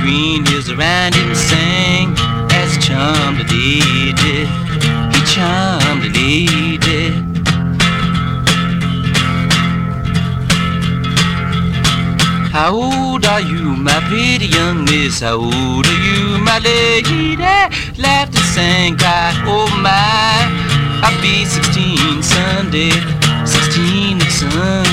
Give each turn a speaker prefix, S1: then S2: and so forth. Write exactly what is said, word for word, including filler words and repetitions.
S1: green hills around him sang as he charmed a lady. He charmed a lady. How old are you, my pretty young miss? How old are you, my lady? Laughed and sang, cried, oh my, I'll be sixteen Sunday, sixteen next Sunday.